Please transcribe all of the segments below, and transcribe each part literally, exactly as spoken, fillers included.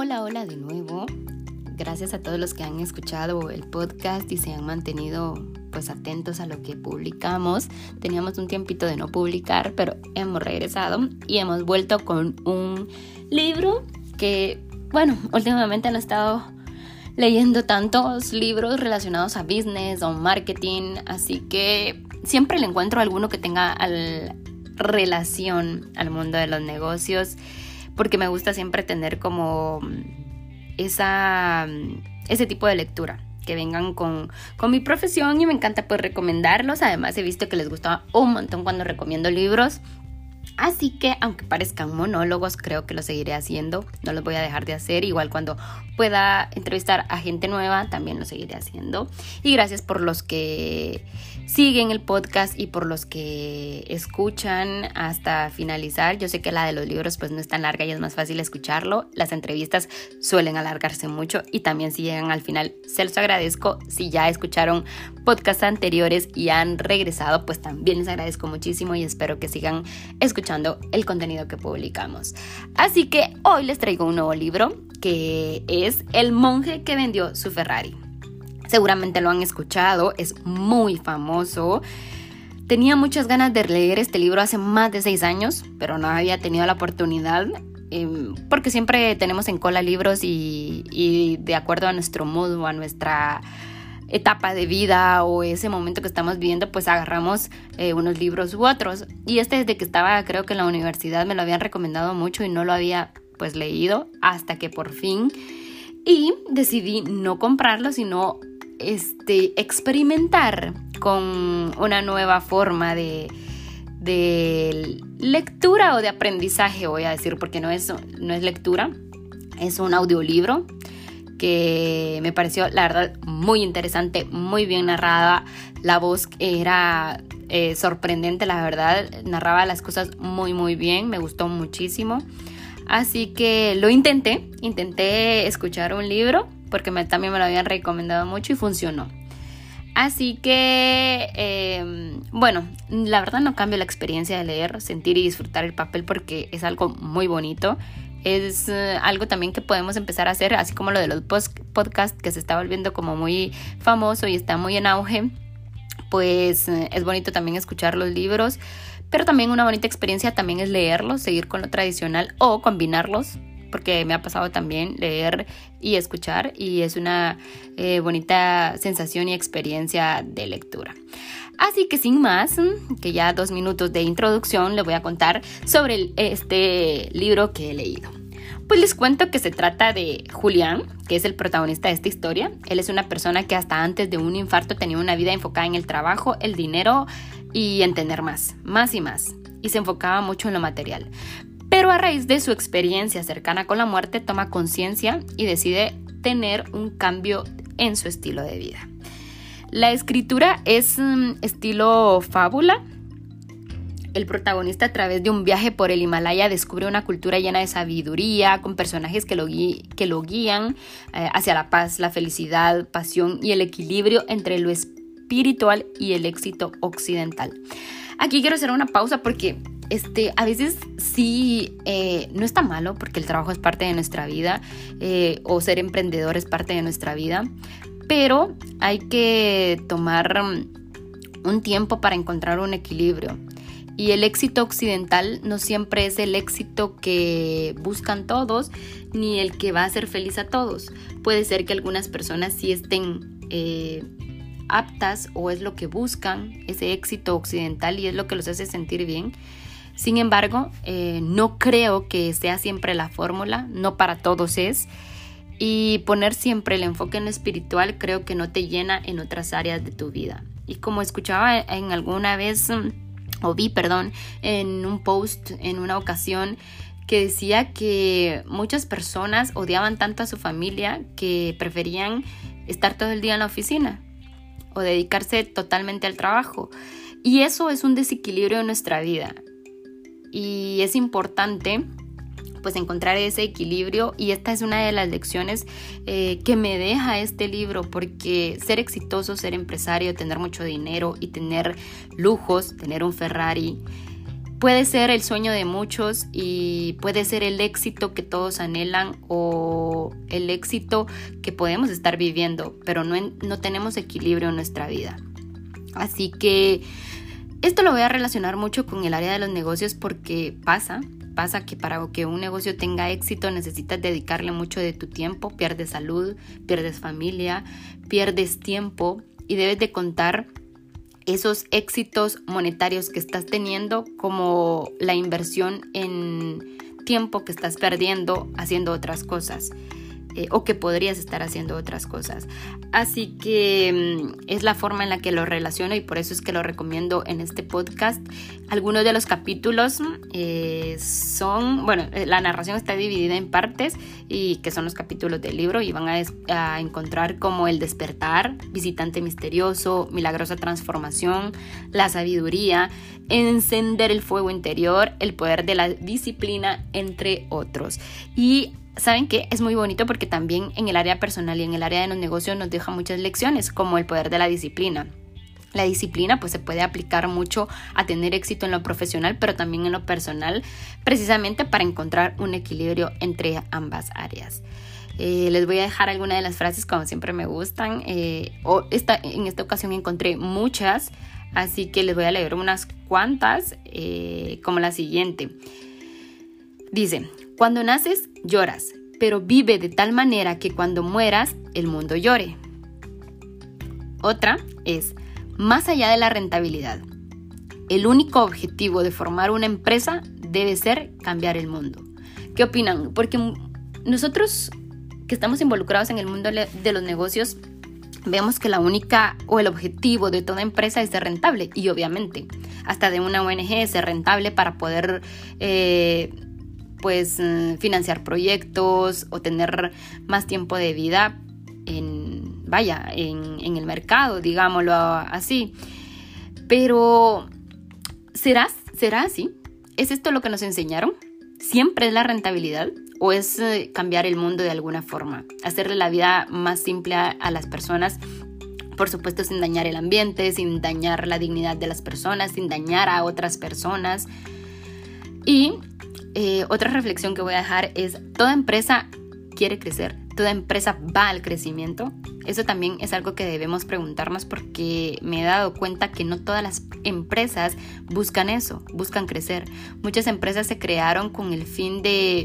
Hola, hola de nuevo. Gracias a todos los que han escuchado el podcast y se han mantenido pues atentos a lo que publicamos. Teníamos un tiempito de no publicar, pero hemos regresado y hemos vuelto con un libro que, bueno, últimamente han estado leyendo tantos libros relacionados a business o marketing, así que siempre le encuentro alguno que tenga al, relación al mundo de los negocios, porque me gusta siempre tener como esa, ese tipo de lectura, que vengan con, con mi profesión, y me encanta pues recomendarlos. Además he visto que les gusta un montón cuando recomiendo libros, así que aunque parezcan monólogos, creo que lo seguiré haciendo, no los voy a dejar de hacer. Igual cuando pueda entrevistar a gente nueva, también lo seguiré haciendo. Y gracias por los que siguen el podcast y por los que escuchan hasta finalizar. Yo sé que la de los libros pues no es tan larga y es más fácil escucharlo. Las entrevistas suelen alargarse mucho y también si llegan al final se los agradezco. Si ya escucharon podcasts anteriores y han regresado, pues también les agradezco muchísimo y espero que sigan escuchando el contenido que publicamos. Así que hoy les traigo un nuevo libro que es El monje que vendió su Ferrari. Seguramente lo han escuchado, es muy famoso. Tenía muchas ganas de leer este libro hace más de seis años, pero no había tenido la oportunidad, eh, porque siempre tenemos en cola libros y, y de acuerdo a nuestro mood o a nuestra etapa de vida o ese momento que estamos viviendo, pues agarramos eh, unos libros u otros. Y este desde que estaba, creo que en la universidad, me lo habían recomendado mucho y no lo había pues leído hasta que por fin, y decidí no comprarlo, sino este, experimentar con una nueva forma de, de lectura o de aprendizaje, voy a decir, porque no es, no es lectura, es un audiolibro que me pareció, la verdad, muy interesante, muy bien narrada. La voz era eh, sorprendente, la verdad, narraba las cosas muy, muy bien, me gustó muchísimo. Así que lo intenté, intenté escuchar un libro, porque me, también me lo habían recomendado mucho y funcionó. Así que, eh, bueno, la verdad no cambio la experiencia de leer, sentir y disfrutar el papel, porque es algo muy bonito. Es uh, algo también que podemos empezar a hacer, así como lo de los post- podcasts, que se está volviendo como muy famoso y está muy en auge. Pues uh, es bonito también escuchar los libros, pero también una bonita experiencia también es leerlos, seguir con lo tradicional o combinarlos, porque me ha pasado también leer y escuchar y es una eh, bonita sensación y experiencia de lectura. Así que sin más, que ya dos minutos de introducción, les voy a contar sobre el, este libro que he leído. Pues les cuento que se trata de Julián, que es el protagonista de esta historia. Él es una persona que hasta antes de un infarto tenía una vida enfocada en el trabajo, el dinero y en tener más, más y más. Y se enfocaba mucho en lo material. Pero a raíz de su experiencia cercana con la muerte, toma conciencia y decide tener un cambio en su estilo de vida. La escritura es um, estilo fábula. El protagonista, a través de un viaje por el Himalaya, descubre una cultura llena de sabiduría, con personajes que lo, gui- que lo guían eh, hacia la paz, la felicidad, pasión y el equilibrio entre lo espiritual y el éxito occidental. Aquí quiero hacer una pausa porque este, a veces sí, eh, no está malo, porque el trabajo es parte de nuestra vida, eh, o ser emprendedor es parte de nuestra vida, pero hay que tomar un tiempo para encontrar un equilibrio. Y el éxito occidental no siempre es el éxito que buscan todos, ni el que va a hacer feliz a todos. Puede ser que algunas personas sí estén eh, aptas, o es lo que buscan, ese éxito occidental, y es lo que los hace sentir bien. Sin embargo, eh, no creo que sea siempre la fórmula, no para todos es. Y poner siempre el enfoque en lo espiritual creo que no te llena en otras áreas de tu vida. Y como escuchaba en alguna vez, o vi, perdón, en un post en una ocasión, que decía que muchas personas odiaban tanto a su familia que preferían estar todo el día en la oficina o dedicarse totalmente al trabajo. Y eso es un desequilibrio en nuestra vida. Y es importante pues encontrar ese equilibrio, y esta es una de las lecciones eh, que me deja este libro, porque ser exitoso, ser empresario, tener mucho dinero y tener lujos, tener un Ferrari, puede ser el sueño de muchos y puede ser el éxito que todos anhelan o el éxito que podemos estar viviendo, pero no, en, no tenemos equilibrio en nuestra vida. Así que esto lo voy a relacionar mucho con el área de los negocios porque pasa, pasa que para que un negocio tenga éxito necesitas dedicarle mucho de tu tiempo, pierdes salud, pierdes familia, pierdes tiempo y debes de contar esos éxitos monetarios que estás teniendo como la inversión en tiempo que estás perdiendo haciendo otras cosas. Eh, o que podrías estar haciendo otras cosas. Así que um, es la forma en la que lo relaciono y por eso es que lo recomiendo en este podcast. Algunos de los capítulos eh, son, bueno, la narración está dividida en partes y que son los capítulos del libro y van a, des- a encontrar como el despertar, visitante misterioso, milagrosa transformación, la sabiduría, encender el fuego interior, el poder de la disciplina, entre otros. Y ¿saben qué? Es muy bonito porque también en el área personal y en el área de los negocios nos deja muchas lecciones, como el poder de la disciplina. La disciplina pues se puede aplicar mucho a tener éxito en lo profesional, pero también en lo personal, precisamente para encontrar un equilibrio entre ambas áreas. Eh, les voy a dejar algunas de las frases como siempre me gustan. Eh, o esta, en esta ocasión encontré muchas, así que les voy a leer unas cuantas, eh, como la siguiente. Dice: cuando naces, lloras, pero vive de tal manera que cuando mueras, el mundo llore. Otra es: más allá de la rentabilidad, el único objetivo de formar una empresa debe ser cambiar el mundo. ¿Qué opinan? Porque nosotros que estamos involucrados en el mundo de los negocios, vemos que la única o el objetivo de toda empresa es ser rentable. Y obviamente, hasta de una O N G es ser rentable para poder Eh, pues financiar proyectos o tener más tiempo de vida en, vaya, en, en el mercado, digámoslo así. Pero, ¿será, ¿será así? ¿Es esto lo que nos enseñaron? ¿Siempre es la rentabilidad? ¿O es eh, cambiar el mundo de alguna forma? Hacerle la vida más simple a, a las personas, por supuesto sin dañar el ambiente, sin dañar la dignidad de las personas, sin dañar a otras personas. Y Eh, otra reflexión que voy a dejar es: toda empresa quiere crecer, toda empresa va al crecimiento. Eso también es algo que debemos preguntarnos porque me he dado cuenta que no todas las empresas buscan eso, buscan crecer. Muchas empresas se crearon con el fin de,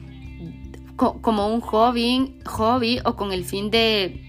co- como un hobby, hobby o con el fin de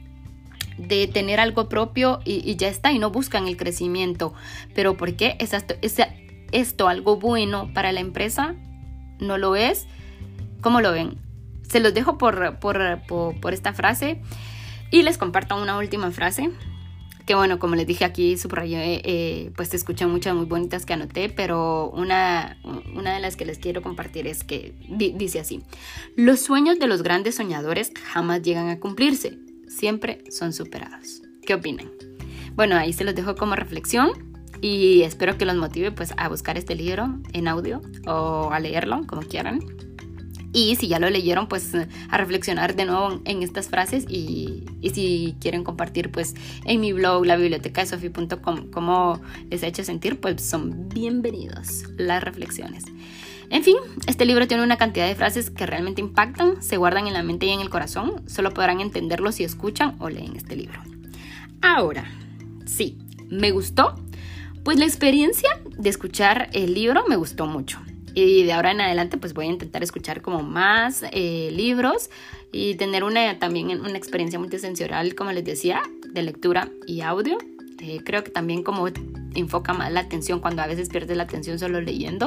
de tener algo propio y, y ya está, y no buscan el crecimiento. ¿Pero por qué? ¿Es esto, es esto algo bueno para la empresa? ¿No lo es? ¿Cómo lo ven? Se los dejo por, por, por, por esta frase y les comparto una última frase que, bueno, como les dije aquí, subrayé, eh, pues escuché muchas muy bonitas que anoté, pero una, una de las que les quiero compartir es que di, dice así: los sueños de los grandes soñadores jamás llegan a cumplirse, siempre son superados. ¿Qué opinan? Bueno, ahí se los dejo como reflexión y espero que los motive pues a buscar este libro en audio o a leerlo, como quieran. Y si ya lo leyeron, pues a reflexionar de nuevo en estas frases y, y si quieren compartir pues en mi blog, la biblioteca de sofi punto com, cómo les ha hecho sentir, pues son bienvenidos las reflexiones. En fin, este libro tiene una cantidad de frases que realmente impactan, se guardan en la mente y en el corazón. Solo podrán entenderlo si escuchan o leen este libro. Ahora, sí, ¿me gustó? Pues la experiencia de escuchar el libro me gustó mucho. Y de ahora en adelante pues voy a intentar escuchar como más eh, libros y tener una, también una experiencia multisensorial, como les decía, de lectura y audio. Eh, creo que también como enfoca más la atención cuando a veces pierdes la atención solo leyendo.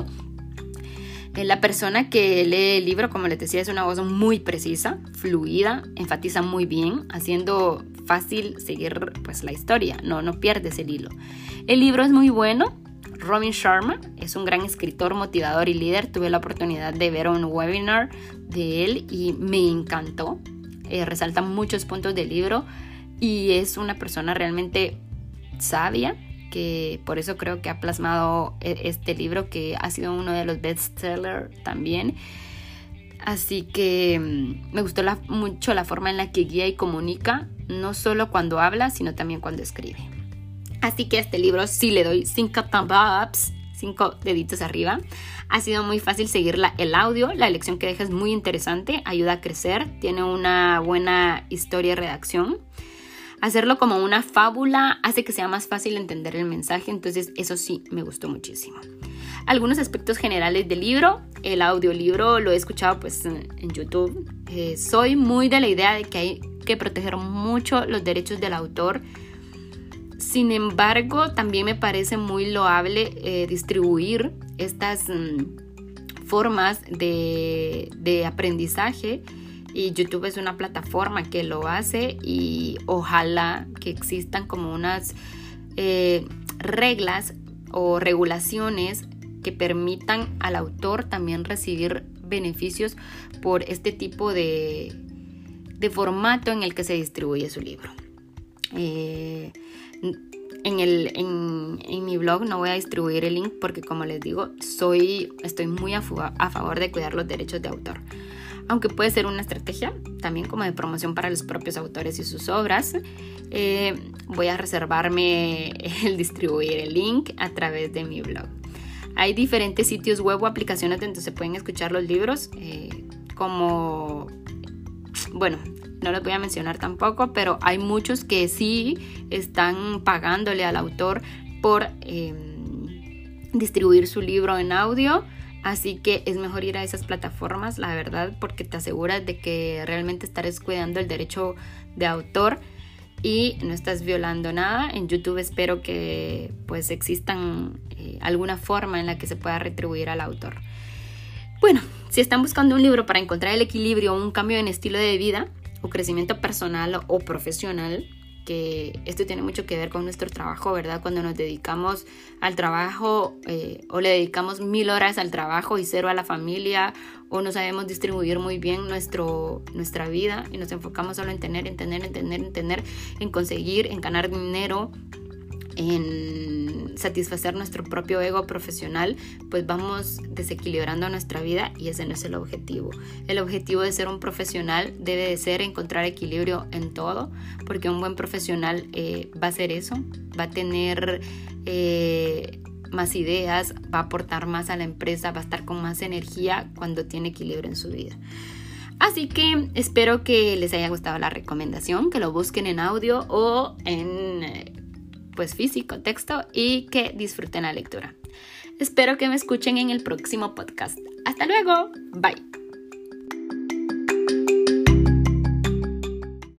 Eh, la persona que lee el libro, como les decía, es una voz muy precisa, fluida, enfatiza muy bien, haciendo fácil seguir pues la historia, no, no pierdes el hilo. El libro es muy bueno. Robin Sharma es un gran escritor, motivador y líder. Tuve la oportunidad de ver un webinar de él y me encantó. Eh, resalta muchos puntos del libro y es una persona realmente sabia, que por eso creo que ha plasmado este libro, que ha sido uno de los bestsellers también. Así que me gustó la, mucho la forma en la que guía y comunica, no solo cuando habla, sino también cuando escribe. Así que a este libro sí le doy cinco thumbs up, cinco deditos arriba. Ha sido muy fácil seguir la, el audio, la lección que deja es muy interesante, ayuda a crecer, tiene una buena historia y redacción. Hacerlo como una fábula hace que sea más fácil entender el mensaje, entonces eso sí me gustó muchísimo. Algunos aspectos generales del libro. El audiolibro lo he escuchado pues en, en YouTube. Eh, soy muy de la idea de que hay que proteger mucho los derechos del autor. Sin embargo, también me parece muy loable eh, distribuir estas mm, formas de, de aprendizaje. Y YouTube es una plataforma que lo hace y ojalá que existan como unas eh, reglas o regulaciones que permitan al autor también recibir beneficios por este tipo de, de formato en el que se distribuye su libro. Eh, en, el, en, en mi blog no voy a distribuir el link porque, como les digo, soy, estoy muy a, a favor de cuidar los derechos de autor. Aunque puede ser una estrategia también como de promoción para los propios autores y sus obras, eh, voy a reservarme el distribuir el link a través de mi blog. Hay diferentes sitios web o aplicaciones donde se pueden escuchar los libros, eh, como, bueno, no los voy a mencionar tampoco, pero hay muchos que sí están pagándole al autor por eh, distribuir su libro en audio. Así que es mejor ir a esas plataformas, la verdad, porque te aseguras de que realmente estarás cuidando el derecho de autor y no estás violando nada. En YouTube espero que pues existan eh, alguna forma en la que se pueda retribuir al autor. Bueno, si están buscando un libro para encontrar el equilibrio o un cambio en estilo de vida o crecimiento personal o profesional, que esto tiene mucho que ver con nuestro trabajo, ¿verdad? Cuando nos dedicamos al trabajo eh, o le dedicamos mil horas al trabajo y cero a la familia, o no sabemos distribuir muy bien nuestro, nuestra vida y nos enfocamos solo en tener, en tener, en tener, en tener, en conseguir, en ganar dinero, en satisfacer nuestro propio ego profesional, pues vamos desequilibrando nuestra vida y ese no es el objetivo. El objetivo de ser un profesional debe de ser encontrar equilibrio en todo, porque un buen profesional eh, va a hacer eso, va a tener eh, más ideas, va a aportar más a la empresa, va a estar con más energía cuando tiene equilibrio en su vida. Así que espero que les haya gustado la recomendación, que lo busquen en audio o en pues físico, texto, y que disfruten la lectura. Espero que me escuchen en el próximo podcast. Hasta luego. Bye.